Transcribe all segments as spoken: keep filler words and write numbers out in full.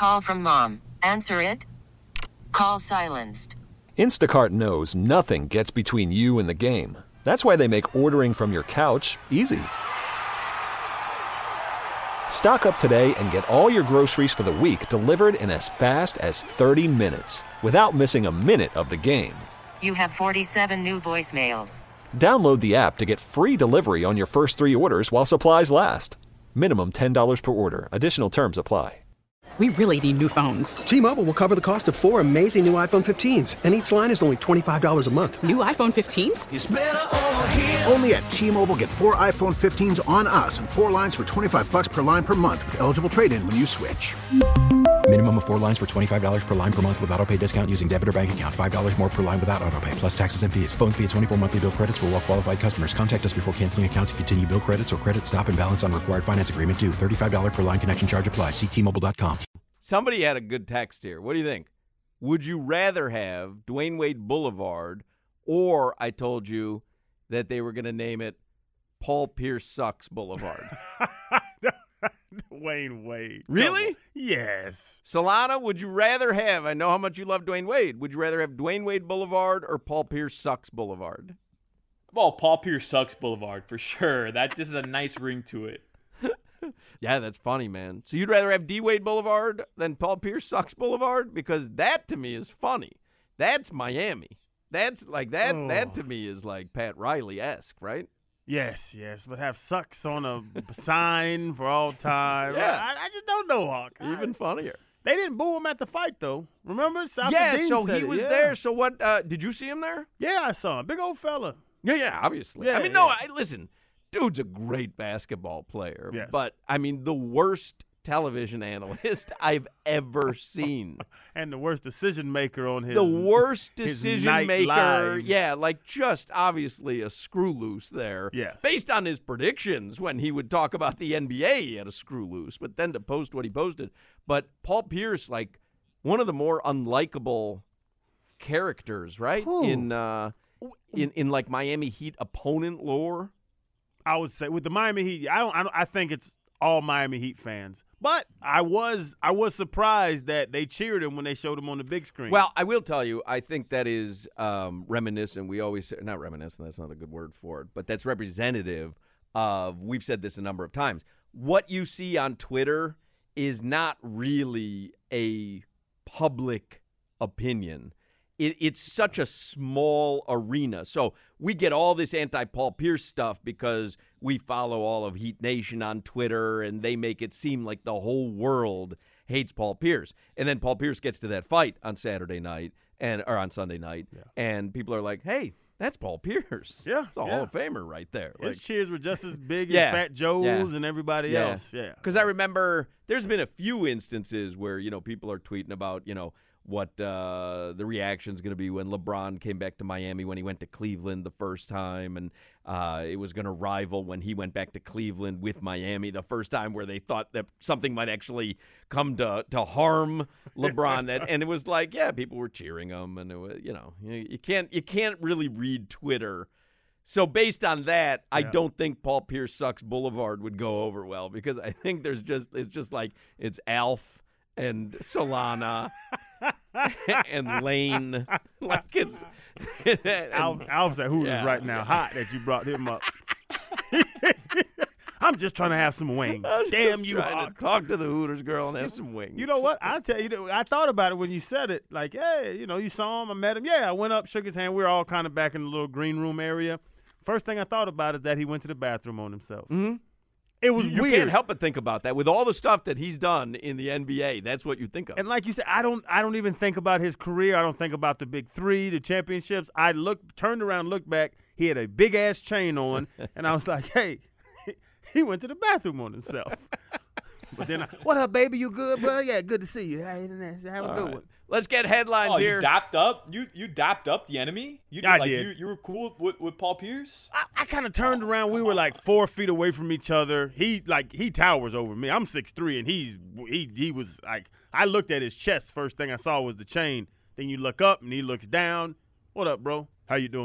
Call from mom. Answer it. Call silenced. Instacart knows nothing gets between you and the game. That's why they make ordering from your couch easy. Stock up today and get all your groceries for the week delivered in as fast as thirty minutes without missing a minute of the game. You have forty-seven new voicemails. Download the app to get free delivery on your first three orders while supplies last. Minimum ten dollars per order. Additional terms apply. We really need new phones. T-Mobile will cover the cost of four amazing new iPhone fifteens, and each line is only twenty-five dollars a month. New iPhone fifteens? It's better over here. Only at T-Mobile, get four iPhone fifteens on us and four lines for twenty-five bucks per line per month with eligible trade-in when you switch. Minimum of four lines for twenty-five dollars per line per month with autopay discount using debit or bank account. five dollars more per line without autopay, plus taxes and fees. Phone fee at twenty-four monthly bill credits for well-qualified customers. Contact us before canceling account to continue bill credits or credit stop and balance on required finance agreement due. thirty-five dollars per line connection charge applies. See T Mobile dot com. Somebody had a good text here. What do you think? Would you rather have Dwayne Wade Boulevard, or I told you that they were going to name it Paul Pierce Sucks Boulevard? Dwayne Wade. Really? Yes. Solana, would you rather have, I know how much you love Dwayne Wade, would you rather have Dwayne Wade Boulevard or Paul Pierce Sucks Boulevard? Well, Paul Pierce Sucks Boulevard, for sure. That just is a nice ring to it. Yeah, that's funny, man. So you'd rather have D. Wade Boulevard than Paul Pierce Sucks Boulevard? Because that, to me, is funny. That's Miami. That's like that. Oh. That, to me, is like Pat Riley-esque, right? Yes, yes, but have sucks on a sign for all time. Yeah. I, I just don't know, Hawk. Even I, funnier. They didn't boo him at the fight, though. Remember? South Yeah, Dean so said he it. was Yeah. there. So what, uh, did you see him there? Yeah, I saw him. Big old fella. Yeah, yeah, obviously. Yeah, I mean, no, yeah. I, listen, dude's a great basketball player. Yes. But, I mean, the worst television analyst I've ever seen. And the worst decision maker on his The worst his decision night maker. lives. Yeah, like just obviously a screw loose there. Yes. Based on his predictions when he would talk about the N B A, he had a screw loose. But then to post what he posted. But Paul Pierce, like one of the more unlikable characters, right? Who? In uh in in like Miami Heat opponent lore. I would say with the Miami Heat, I don't, I don't. I think it's all Miami Heat fans. But I was, I was surprised that they cheered him when they showed him on the big screen. Well, I will tell you, I think that is um, reminiscent. We always say, not reminiscent. That's not a good word for it, but that's representative of. We've said this a number of times. What you see on Twitter is not really a public opinion. It, it's such a small arena. So we get all this anti-Paul Pierce stuff because we follow all of Heat Nation on Twitter, and they make it seem like the whole world hates Paul Pierce. And then Paul Pierce gets to that fight on Saturday night and or on Sunday night, Yeah. and people are like, hey, that's Paul Pierce. Yeah, It's a yeah. Hall of Famer right there. His Like, cheers were just as big Yeah, as Fat Joe's yeah. and everybody Yeah. else. Yeah. Because I remember there's been a few instances where, you know, people are tweeting about, you know, what uh, the reaction is going to be when LeBron came back to Miami when he went to Cleveland the first time. And uh, it was going to rival when he went back to Cleveland with Miami the first time, where they thought that something might actually come to, to harm LeBron. that, and it was like, yeah, people were cheering him. And, it was, you know, you, you can't you can't really read Twitter. So based on that, I Yeah. don't think Paul Pierce Sucks Boulevard would go over well, because I think there's just it's just like it's Alf and Solana and Lane. Like it's and, Alf, Alf's at Hooters yeah, right now, yeah. hot that you brought him up. I'm just trying to have some wings. I was Damn just you, trying Hawk. to talk to the Hooters girl and have some wings. You know what? I'll tell you, that- I thought about it when you said it. Like, hey, you know, you saw him, I met him. Yeah, I went up, shook his hand. We were all kind of back in the little green room area. First thing I thought about is that he went to the bathroom on himself. Mm-hmm. It was you, you weird. can't help but think about that with all the stuff that he's done in the N B A. That's what you think of. And like you said, I don't I don't even think about his career. I don't think about the big three, the championships. I looked, turned around, looked back. He had a big ass chain on, and I was like, hey, he went to the bathroom on himself. But then, I, what up, baby? You good, bro? Yeah, good to see you. Hey, have a All good right. one. Let's get headlines Oh, here. you dapped up? You you dapped up the enemy? You I like, did. You, you were cool with, with Paul Pierce? I, I kind of turned around. We were like four feet away from each other. He like he towers over me. I'm six three, and he's he he was like. I looked at his chest. First thing I saw was the chain. Then you look up, and he looks down. What up, bro? How you doing?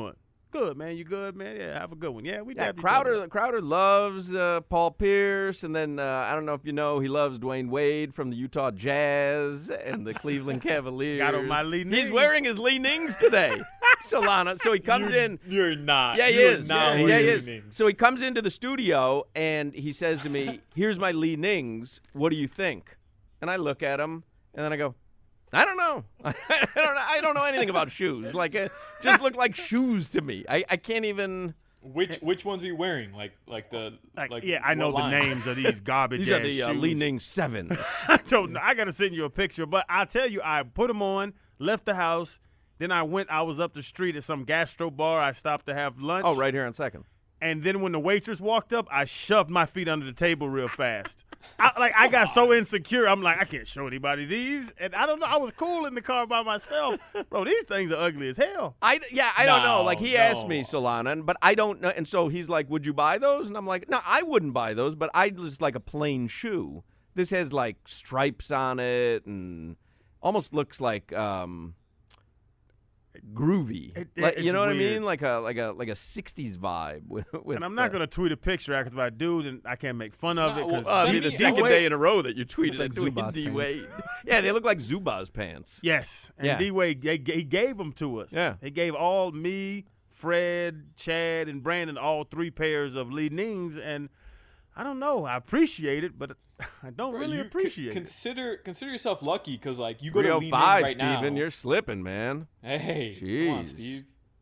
Good, man. You good, man? Yeah, have a good one. Yeah, we Yeah, dabbed each other. Crowder. Crowder loves uh, Paul Pierce, and then uh, I don't know if you know, he loves Dwayne Wade from the Utah Jazz and the Cleveland Cavaliers. Got on my Lee He's Nings. wearing his Lee Nings today, Solana. So he comes you're, in. You're not. Yeah, he You're is. Not Yeah, yeah, he wearing is. Nings. So he comes into the studio and he says to me, "Here's my Lee Nings. What do you think?" And I look at him and then I go, "I don't know. I don't know. I don't know anything about shoes. Like, it just look like shoes to me. I, I can't even." Which which ones are you wearing? Like like the Like, like yeah, I know what the line? names of these garbage These are ass the uh, shoes. Lee Ning sevens. I don't know. I got to send you a picture, but I tell you, I put them on, left the house, then I went. I was up the street at some gastro bar. I stopped to have lunch. Oh, right here on Second. And then when the waitress walked up, I shoved my feet under the table real fast. I, like I got so insecure, I'm like, I can't show anybody these. And I don't know. I was cool in the car by myself, bro. These things are ugly as hell. I yeah, I don't know. No, Like he no. asked me, Solana, and- but I don't know. And so he's like, "Would you buy those?" And I'm like, "No, I wouldn't buy those, but I just like a plain shoe. This has like stripes on it and almost looks like um groovy. It- like, it's you know what I weird. mean? Like a like a like a sixties vibe with, with And I'm not uh, gonna tweet a picture out because if I do, then I can't make fun of No, it. well, Because Uh, it'd be Send the me- second D-Wade- day in a row that you tweeted like at Dwayne Zubaz D. pants. Wade. Yeah, they look like Zubaz pants. Yes, and Yeah. D Wade he he gave them to us. Yeah. he gave all me, Fred, Chad, and Brandon all three pairs of Lee Nings, and I don't know. I appreciate it, but I don't Bro, really you appreciate con- it. Consider consider yourself lucky because like you go to three oh Lee Ning five, right now. Steven. You're slipping, man. Hey, come on, Jeez. Steve.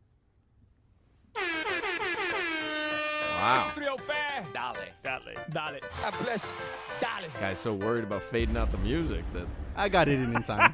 Wow. three oh five. Dale. Dale. Dale. God bless. Dale. Guy's so worried about fading out the music that I got it in time.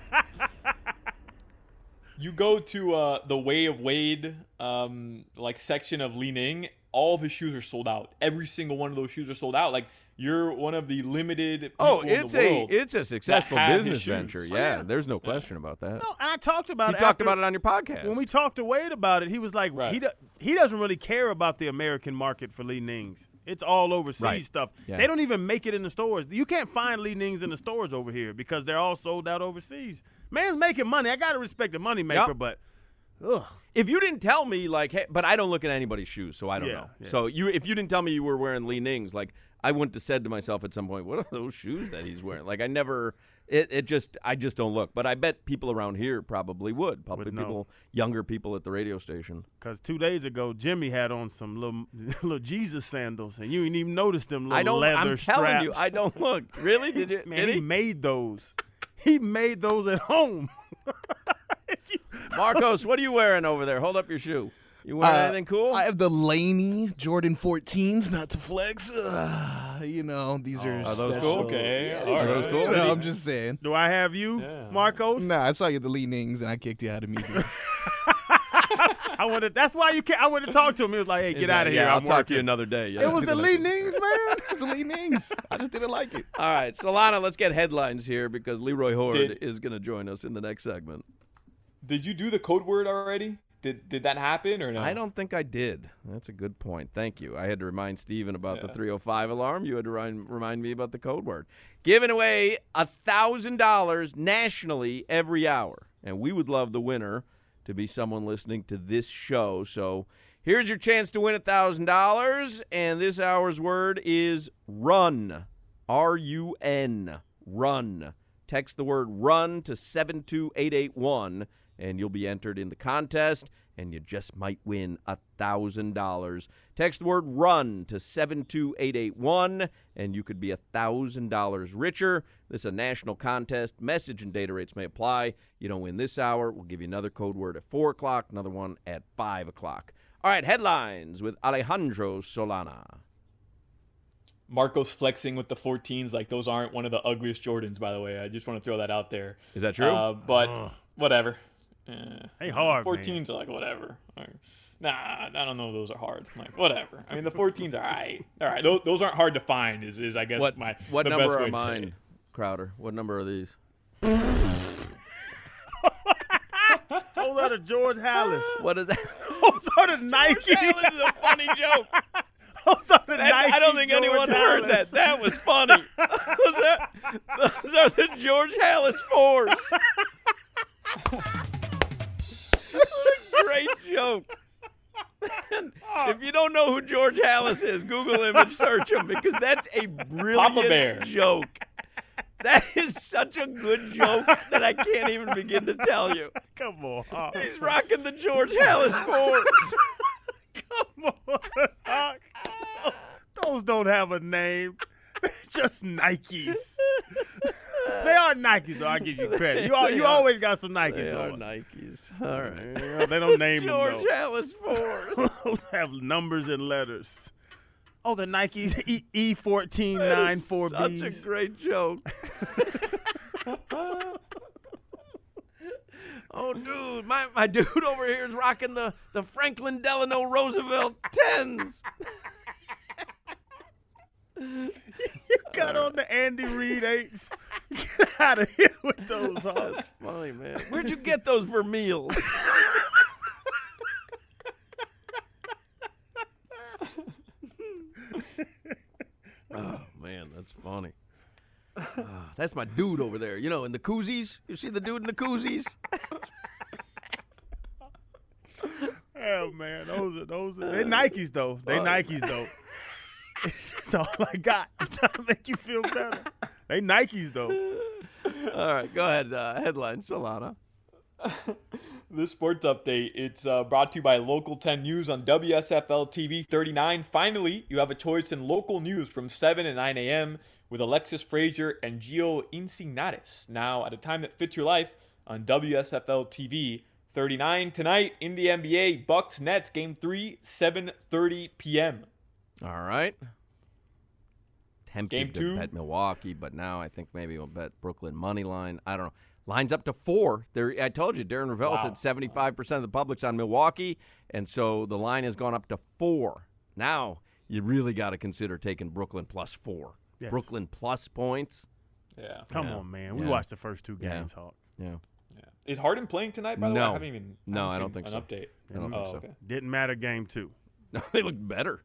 You go to uh, the Way of Wade um, like section of Lee Ning, all the shoes are sold out. Every single one of those shoes are sold out. Like you're one of the limited people Oh, in it's the a world it's a successful have his business shoes. venture. Oh, Yeah, yeah. there's no question about that. No, and I talked about you it. talked after- about it on your podcast. When we talked to Wade about it, he was like, Right. he do, he doesn't really care about the American market for Lee Nings. It's all overseas Right. stuff. Yeah. They don't even make it in the stores. You can't find Lee Nings in the stores over here because they're all sold out overseas. Man's making money. I gotta respect the money maker, Yep. but ugh. if you didn't tell me, like, hey, but I don't look at anybody's shoes, so I don't Yeah, know. yeah. So you, if you didn't tell me you were wearing Lee Nings, like, I wouldn't have said to myself at some point, what are those shoes that he's wearing? Like, I never, it, it just, I just don't look. But I bet people around here probably would. Probably Would know. people, younger people at the radio station. Because two days ago, Jimmy had on some little, little Jesus sandals, and you didn't even notice them little I don't, leather I'm straps. telling you, I don't look. Really? Did you? Man, did he he? made those. He made those at home. Marcos, what are you wearing over there? Hold up your shoe. You wearing Uh, anything cool? I have the Laney Jordan fourteens, not to flex. Uh, you know, these are Are those special. cool? Okay, Yeah, all these right. are Are those cool? You know, I'm just saying. Do I have you, Yeah. Marcos? Nah, I saw you at the Lee Nings, and I kicked you out immediately. I would have. That's why you can't. I would have talked to him. He was like, "Hey, Is get that- out of here. Yeah, I'll I'm talk to you working." another day. Yeah. It was the Lee Nings, man. It's the Lee Nings. I just didn't like it. All right, Solana, let's get headlines here because Leroy Horde Did- is going to join us in the next segment. Did you do the code word already? Did did that happen or no? I don't think I did. That's a good point. Thank you. I had to remind Steven about the Yeah. three oh five alarm. You had to remind, remind me about the code word. Giving away one thousand dollars nationally every hour. And we would love the winner to be someone listening to this show. So here's your chance to win one thousand dollars. And this hour's word is run. R U N. Run. Text the word run to seven two eight eight one. And you'll be entered in the contest, and you just might win one thousand dollars. Text the word RUN to seven two eight eight one, and you could be one thousand dollars richer. This is a national contest. Message and data rates may apply. You don't win this hour. We'll give you another code word at four o'clock, another one at five o'clock. All right, headlines with Alejandro Solana. Marcos flexing with the fourteens, like those aren't one of the ugliest Jordans, by the way. I just want to throw that out there. Is that true? Uh, but whatever. Eh, They hard, man. fourteens are like whatever. Like, nah, I don't know. Those are hard. I'm like whatever. I mean, the fourteens are all right. All right. Those, those aren't hard to find. Is, is I guess What, my what the number best way are to say mine, it. Crowder? What number are these? Those are the George Hallis. What is that? Those are the Nike. That was a funny joke. Those are the That- Nike. I don't think George anyone heard that. Hallis. That was funny. Was that, those are the George Hallis fours. What a great joke. If you don't know who George Halas is, Google image search him because that's a Papa brilliant Bear. joke. That is such a good joke that I can't even begin to tell you. Come on. Hawk. He's rocking the George Halas fours. Come on, Hawk. Those don't have a name. They're just Nikes. They are Nikes, though. I give you credit. You, all, you always got some Nikes They are on. Nikes. All right. Yeah, they don't name George them, though. Halas fours. Those have numbers and letters. Oh, the Nikes E E fourteen nine four B's. Such a great joke. Oh, dude, my, my dude over here is rocking the, the Franklin Delano Roosevelt tens. You got on the Andy Reid eights. Get out of here with those, Hawk. That's funny, man. Where'd you get those Vermeils? Oh, man, that's funny. Uh, that's my dude over there. You know, in the koozies. You see the dude in the koozies? Oh, man, those are those. Are, they Nikes though. They oh, Nikes though. That's all I got. I'm trying to make you feel better. They Nikes though. All right, go ahead. Uh, headline, Solana. This sports update, it's uh, brought to you by Local ten News on W S F L T V thirty-nine. Finally, you have a choice in local news from seven and nine a.m. with Alexis Frazier and Gio Insignatis. Now, at a time that fits your life on W S F L T V thirty-nine. Tonight in the N B A, Bucks Nets Game three, seven thirty p.m. All right. Tempted Game two. to bet Milwaukee, but now I think maybe we'll bet Brooklyn money line. I don't know. Line's up to four. There, I told you, Darren Ravel Wow. said seventy-five percent of the public's on Milwaukee, and so the line has gone up to four. Now you really got to consider taking Brooklyn plus four. Yes. Brooklyn plus points. Yeah. Come Yeah. on, man. We Yeah. watched the first two Yeah. games, Hawk. Yeah. Yeah. Is Harden playing tonight, by the way? No. I haven't even No, haven't I don't seen think an so. update. I don't oh, think so. Okay. Didn't matter game two. No, they look better.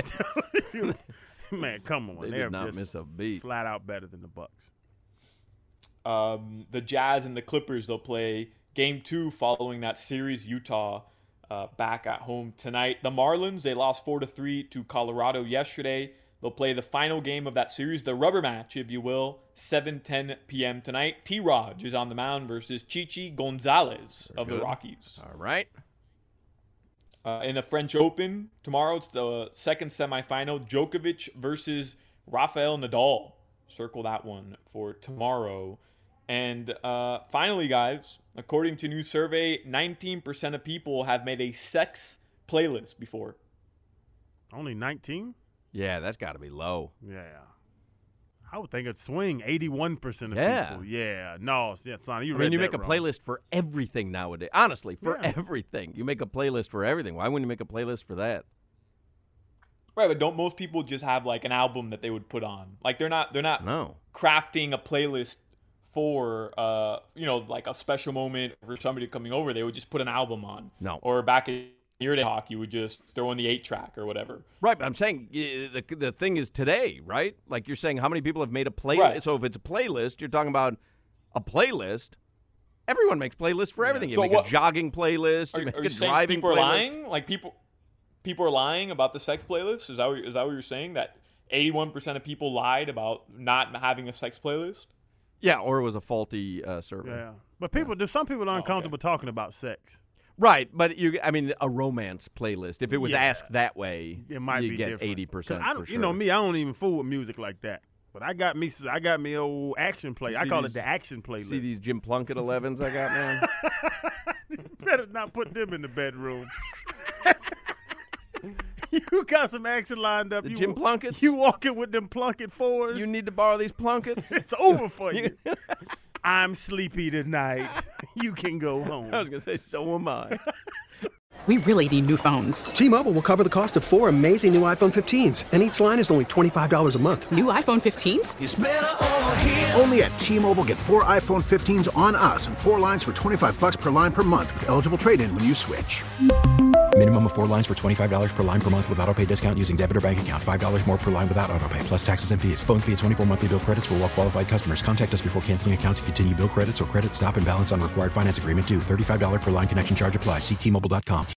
Man, come on. They They're did not just miss a beat. flat out better than the Bucks. Um, the Jazz and the Clippers, they'll play game two following that series. Utah uh, back at home tonight. The Marlins, they lost four to three to Colorado yesterday. They'll play the final game of that series, the rubber match, if you will, seven ten p.m. tonight. T-Raj is on the mound versus Chichi Gonzalez Very of good. the Rockies. All right. Uh, in the French Open tomorrow, it's the second semifinal, Djokovic versus Rafael Nadal. Circle that one for tomorrow. And uh, finally, guys, according to a new survey, nineteen percent of people have made a sex playlist before. Only nineteen? Yeah, that's got to be low. Yeah. I would think it'd swing eighty-one percent of Yeah. people. Yeah. No, yeah, Sonny, you I read mean, you that make a wrong. playlist for everything nowadays. Honestly, for Yeah. everything. You make a playlist for everything. Why wouldn't you make a playlist for that? Right, but don't most people just have like an album that they would put on? Like they're not they're not No. crafting a playlist for uh you know like a special moment for somebody coming over. They would just put an album on. No. Or back in your day, Hawk, you would just throw in the eight track or whatever. Right, but I'm saying y- the the thing is today, right? Like you're saying how many people have made a playlist. Right. So if it's a playlist, you're talking about a playlist. Everyone makes playlists for everything. You So make what- a jogging playlist. Are, You make are a you saying driving people are playlist. lying? Like people people are lying about the sex playlist? Is that what, is that what you're saying? That eighty-one percent of people lied about not having a sex playlist? Yeah, or it was a faulty uh, survey. Yeah. But people, do some people are Oh, uncomfortable talking about sex. Right, but you, I mean, a romance playlist. If it was Yeah. asked that way, It might you be get different. eighty percent. 'Cause I don't- You know me, I don't even fool with music like that. But I got me, I got me old action play. You I see call these- it the action playlist. See these Jim Plunkett elevens I got, man? Better not put them in the bedroom. You got some action lined up. The you, Jim Plunketts? You walking with them Plunkett fours. You need to borrow these Plunketts? It's over for you. I'm sleepy tonight. You can go home. I was going to say, so am I. We really need new phones. T-Mobile will cover the cost of four amazing new iPhone fifteens, and each line is only twenty-five dollars a month. New iPhone fifteens? It's better over here. Only at T-Mobile, get four iPhone fifteens on us and four lines for twenty-five bucks per line per month with eligible trade-in when you switch. Minimum of four lines for twenty-five dollars per line per month with autopay discount using debit or bank account. five dollars more per line without autopay, plus taxes and fees. Phone fee at twenty-four monthly bill credits for well-qualified customers. Contact us before canceling account to continue bill credits or credit stop and balance on required finance agreement due. thirty-five dollars per line connection charge applies. See T Mobile dot com.